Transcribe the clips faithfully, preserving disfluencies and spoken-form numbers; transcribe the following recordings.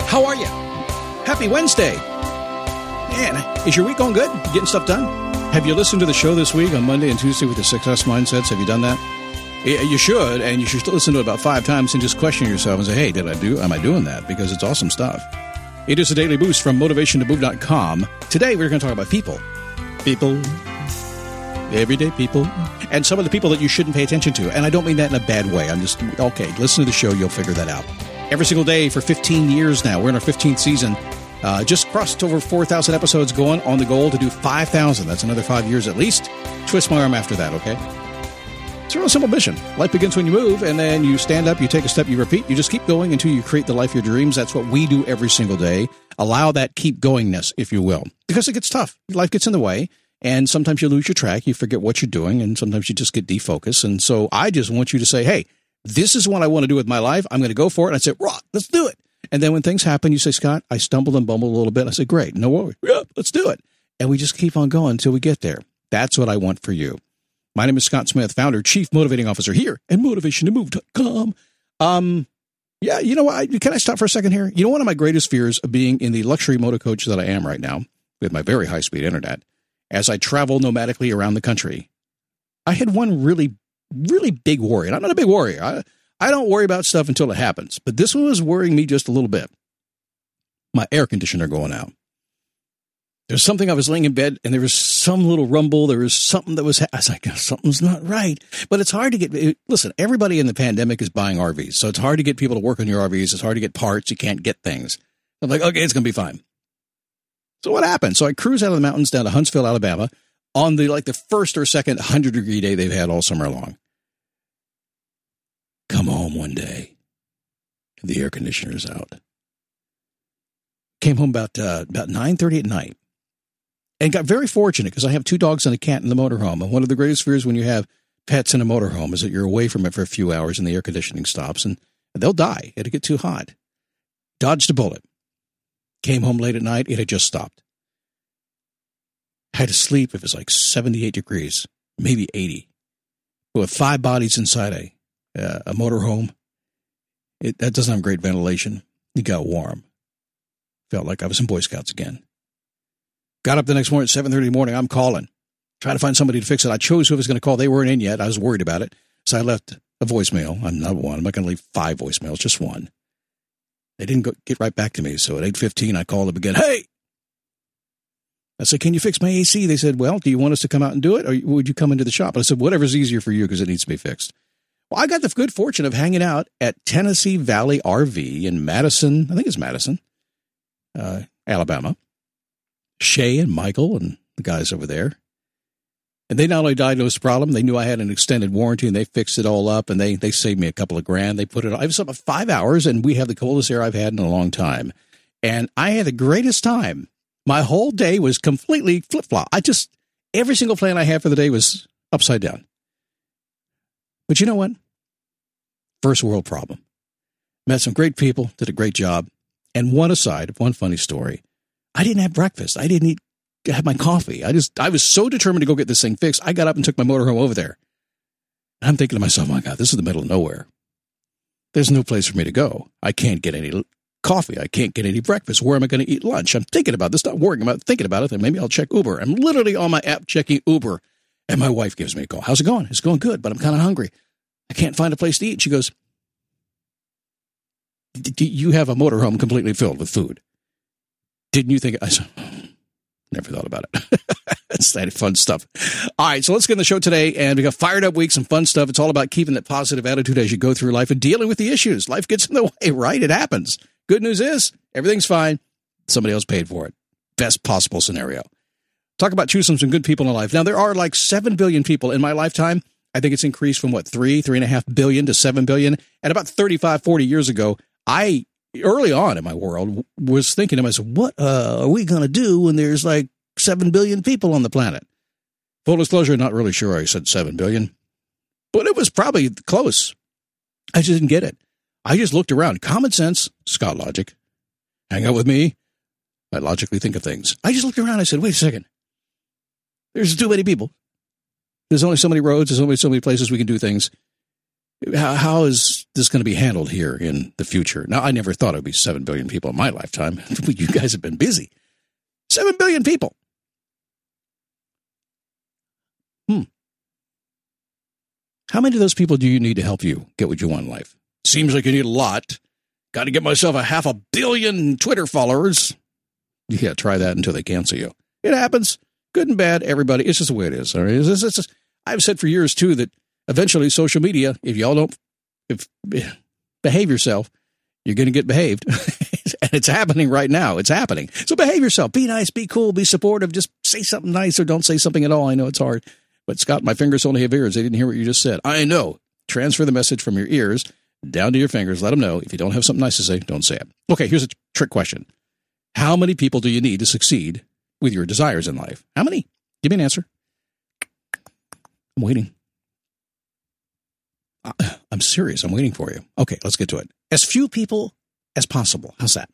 How are you? Happy Wednesday. Man, is your week going good? You getting stuff done? Have you listened to the show this week on Monday and Tuesday with the Success Mindsets? Have you done that? You should, and you should listen to it about five times and just question yourself and say, hey, did I do? Am I doing that? Because it's awesome stuff. It is a daily boost from motivation to move dot com. Today, we're going to talk about people. People. Everyday people. And some of the people that you shouldn't pay attention to. And I don't mean that in a bad way. I'm just, okay, listen to the show. You'll figure that out. Every single day for fifteen years now. We're in our fifteenth season. Uh, just crossed over four thousand episodes, going on the goal to do five thousand. That's another five years at least. Twist my arm after that, okay? It's a real simple mission. Life begins when you move, and then you stand up, you take a step, you repeat. You just keep going until you create the life of your dreams. That's what we do every single day. Allow that keep goingness, if you will, because it gets tough. Life gets in the way, and sometimes you lose your track. You forget what you're doing, and sometimes you just get defocused. And so I just want you to say, hey, this is what I want to do with my life. I'm going to go for it. And I say, raw, let's do it. And then when things happen, you say, Scott, I stumbled and bumbled a little bit. I say, great, no worry. Yeah, let's do it. And we just keep on going until we get there. That's what I want for you. My name is Scott Smith, founder, chief motivating officer here at motivation to move dot com. Um, yeah, you know what? Can I stop for a second here? You know, one of my greatest fears of being in the luxury motor coach that I am right now with my very high-speed internet, as I travel nomadically around the country, I had one really really big worry. And I'm not a big worrier. I, I don't worry about stuff until it happens. But this one was worrying me just a little bit. My air conditioner going out. There's something, I was laying in bed, and there was some little rumble. There was something that was, I was like, something's not right. But it's hard to get, it, listen, everybody in the pandemic is buying R Vs. So it's hard to get people to work on your R Vs. It's hard to get parts. You can't get things. I'm like, okay, it's going to be fine. So what happened? So I cruise out of the mountains down to Huntsville, Alabama, on the like the first or second one hundred degree day they've had all summer long. Come home one day. The air conditioner's out. Came home about uh, about nine thirty at night. And got very fortunate because I have two dogs and a cat in the motorhome. And one of the greatest fears when you have pets in a motorhome is that you're away from it for a few hours and the air conditioning stops. And they'll die. It'll get too hot. Dodged a bullet. Came home late at night. It had just stopped. Had to sleep. It was like seventy-eight degrees, maybe eighty. But with five bodies inside a uh, a motorhome, it, that doesn't have great ventilation. It got warm. Felt like I was in Boy Scouts again. Got up the next morning at seven thirty in the morning. I'm calling. Trying to find somebody to fix it. I chose who I was going to call. They weren't in yet. I was worried about it. So I left a voicemail. I'm not one. I'm not going to leave five voicemails, just one. They didn't go, get right back to me. So at eight fifteen, I called them again. Hey! I said, can you fix my A C? They said, well, do you want us to come out and do it? Or would you come into the shop? And I said, whatever's easier for you because it needs to be fixed. Well, I got the good fortune of hanging out at Tennessee Valley R V in Madison. I think it's Madison, uh, Alabama. Shay and Michael and the guys over there. And they not only diagnosed the problem, they knew I had an extended warranty, and they fixed it all up, and they they saved me a couple of grand. They put it on. I was up for five hours, and we have the coldest air I've had in a long time. And I had the greatest time. My whole day was completely flip-flop. I just, every single plan I had for the day was upside down. But you know what? First world problem. Met some great people, did a great job. And one aside, one funny story. I didn't have breakfast. I didn't eat, have my coffee. I just, I was so determined to go get this thing fixed. I got up and took my motorhome over there. And I'm thinking to myself, my God, this is the middle of nowhere. There's no place for me to go. I can't get any coffee. I can't get any breakfast. Where am I going to eat lunch? I'm thinking about this, not worrying about it, thinking about it. Then maybe I'll check Uber. I'm literally on my app checking Uber. And my wife gives me a call. How's it going? It's going good, but I'm kind of hungry. I can't find a place to eat. She goes, you have a motorhome completely filled with food. Didn't you think? I said, never thought about it. It's that fun stuff. All right, so let's get in the show today, and we got fired up week, some fun stuff. It's all about keeping that positive attitude as you go through life and dealing with the issues. Life gets in the way, right? It happens. Good news is everything's fine. Somebody else paid for it. Best possible scenario. Talk about choosing some good people in life. Now, there are like seven billion people in my lifetime. I think it's increased from, what, three, three and a half billion to seven billion. And about thirty-five, forty years ago, I, early on in my world, was thinking to myself, what uh, are we going to do when there's like seven billion people on the planet? Full disclosure, not really sure I said seven billion, but it was probably close. I just didn't get it. I just looked around. Common sense, Scott logic. Hang out with me. I logically think of things. I just looked around. I said, wait a second. There's too many people. There's only so many roads. There's only so many places we can do things. How, how is this going to be handled here in the future? Now, I never thought it would be seven billion people in my lifetime. You guys have been busy. seven billion people. Hmm. How many of those people do you need to help you get what you want in life? Seems like you need a lot. Got to get myself a half a billion Twitter followers. Yeah, try that until they cancel you. It happens. Good and bad, everybody. It's just the way it is. All right? It's just, it's just, I've said for years, too, that eventually social media, if y'all don't if, behave yourself, you're going to get behaved. And it's happening right now. It's happening. So behave yourself. Be nice. Be cool. Be supportive. Just say something nice or don't say something at all. I know it's hard. But, Scott, my fingers only have ears. They didn't hear what you just said. I know. Transfer the message from your ears down to your fingers. Let them know. If you don't have something nice to say, don't say it. Okay, here's a trick question. How many people do you need to succeed with your desires in life? How many? Give me an answer. I'm waiting. I'm serious. I'm waiting for you. Okay, let's get to it. As few people as possible. How's that?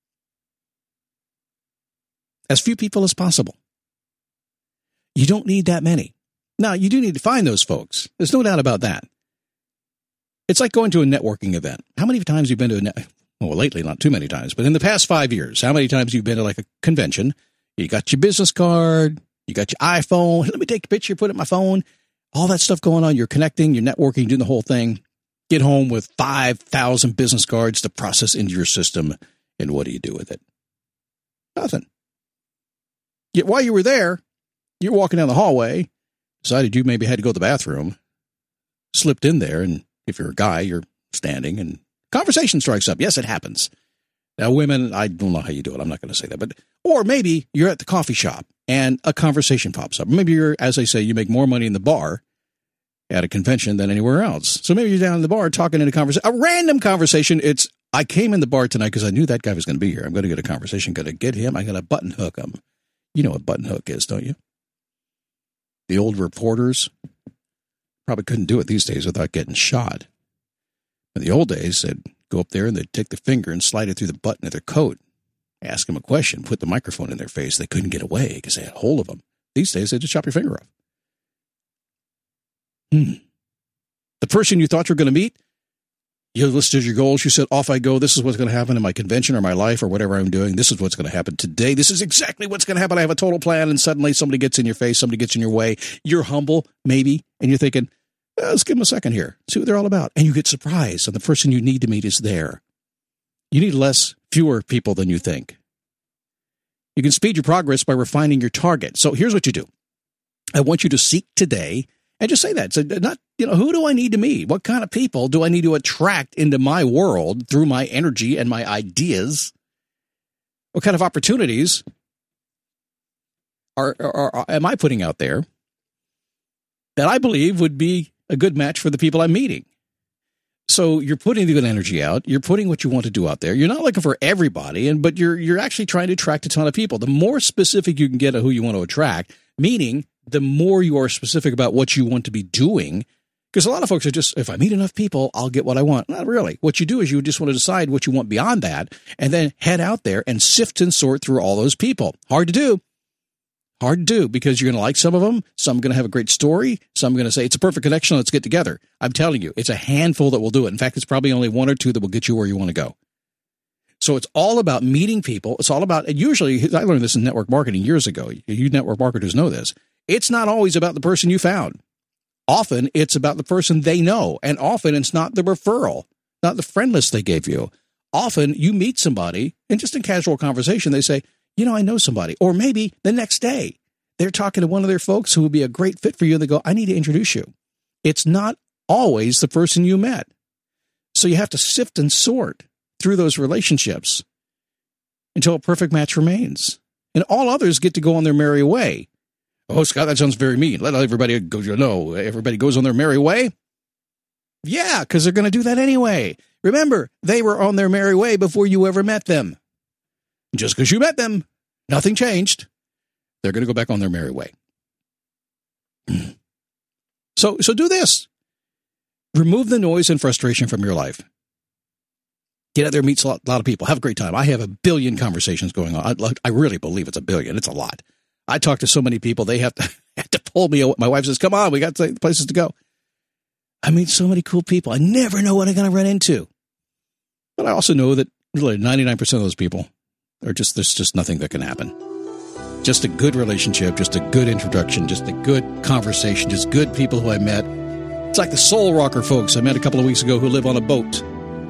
As few people as possible. You don't need that many. Now, you do need to find those folks. There's no doubt about that. It's like going to a networking event. How many times have you been to a net? Well, lately, not too many times, but in the past five years, how many times have you been to like a convention? You got your business card, you got your iPhone. Let me take a picture, put it in my phone. All that stuff going on. You're connecting, you're networking, doing the whole thing. Get home with five thousand business cards to process into your system. And what do you do with it? Nothing. Yet while you were there, you're walking down the hallway, decided you maybe had to go to the bathroom, slipped in there, and if you're a guy, you're standing, and conversation strikes up. Yes, it happens. Now, women, I don't know how you do it. I'm not going to say that. But or maybe you're at the coffee shop, and a conversation pops up. Maybe you're, as I say, you make more money in the bar at a convention than anywhere else. So maybe you're down in the bar talking in a conversation, a random conversation. It's, I came in the bar tonight because I knew that guy was going to be here. I'm going to get a conversation. Going to get him. I'm going to button hook him. You know what button hook is, don't you? The old reporters probably couldn't do it these days without getting shot. In the old days, they'd go up there and they'd take the finger and slide it through the button of their coat, ask them a question, put the microphone in their face. They couldn't get away because they had a hold of them. These days, they just chop your finger off. Hmm. The person you thought you were going to meet, you listed your goals. You said, off I go. This is what's going to happen in my convention or my life or whatever I'm doing. This is what's going to happen today. This is exactly what's going to happen. I have a total plan. And suddenly somebody gets in your face. Somebody gets in your way. You're humble, maybe. And you're thinking, well, let's give them a second here. See what they're all about. And you get surprised. And the person you need to meet is there. You need less, fewer people than you think. You can speed your progress by refining your target. So here's what you do. I want you to seek today. And just say that. So not, you know, who do I need to meet? What kind of people do I need to attract into my world through my energy and my ideas? What kind of opportunities are, are, are am I putting out there that I believe would be a good match for the people I'm meeting? So you're putting the good energy out. You're putting what you want to do out there. You're not looking for everybody, and but you're you're actually trying to attract a ton of people. The more specific you can get at who you want to attract, meaning the more you are specific about what you want to be doing, because a lot of folks are just, if I meet enough people, I'll get what I want. Not really. What you do is you just want to decide what you want beyond that, and then head out there and sift and sort through all those people. Hard to do. Hard to do, because you're going to like some of them. Some are going to have a great story. Some are going to say, it's a perfect connection. Let's get together. I'm telling you, it's a handful that will do it. In fact, it's probably only one or two that will get you where you want to go. So it's all about meeting people. It's all about, and usually, I learned this in network marketing years ago. You network marketers know this. It's not always about the person you found. Often it's about the person they know. And often it's not the referral, not the friend list they gave you. Often you meet somebody and just in casual conversation, they say, you know, I know somebody. Or maybe the next day they're talking to one of their folks who would be a great fit for you. And they go, I need to introduce you. It's not always the person you met. So you have to sift and sort through those relationships until a perfect match remains. And all others get to go on their merry way. Oh, Scott, that sounds very mean. Let everybody go. You know, everybody goes on their merry way. Yeah, because they're going to do that anyway. Remember, they were on their merry way before you ever met them. Just because you met them, nothing changed. They're going to go back on their merry way. So, so do this. Remove the noise and frustration from your life. Get out there, meet a lot, a lot of people. Have a great time. I have a billion conversations going on. I, I really believe it's a billion. It's a lot. I talk to so many people, they have to have to pull me away. My wife says, come on, we got places to go. I meet so many cool people. I never know what I'm going to run into. But I also know that really ninety-nine percent of those people are just, there's just nothing that can happen. Just a good relationship, just a good introduction, just a good conversation, just good people who I met. It's like the Soul Rocker folks I met a couple of weeks ago who live on a boat.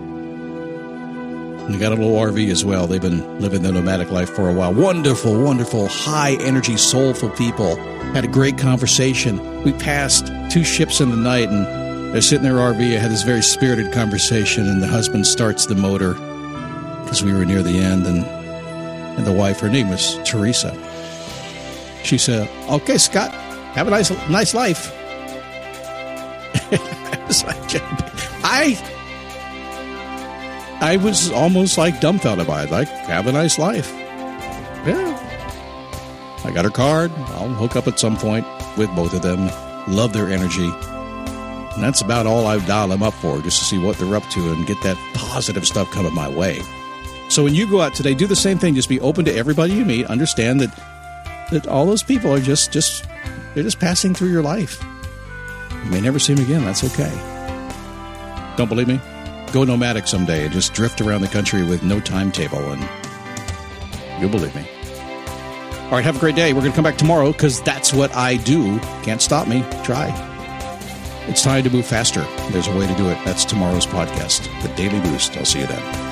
And they got a little R V as well. They've been living their nomadic life for a while. Wonderful, wonderful, high-energy, soulful people. Had a great conversation. We passed two ships in the night, and they're sitting in their R V. I had this very spirited conversation, and the husband starts the motor because we were near the end, and, and the wife, her name was Teresa. She said, "Okay, Scott, have a nice nice life." I was like, I, I was almost like dumbfounded by it. Like, have a nice life. Yeah. I got her card. I'll hook up at some point with both of them. Love their energy. And that's about all I've dialed them up for, just to see what they're up to and get that positive stuff coming my way. So when you go out today, do the same thing. Just be open to everybody you meet. Understand that that all those people are just, just they're just passing through your life. You may never see them again. That's okay. Don't believe me? Go nomadic someday and just drift around the country with no timetable, and you'll believe me. All right, have a great day. We're going to come back tomorrow because that's what I do. Can't stop me. Try. It's time to move faster. There's a way to do it. That's tomorrow's podcast, The Daily Boost. I'll see you then.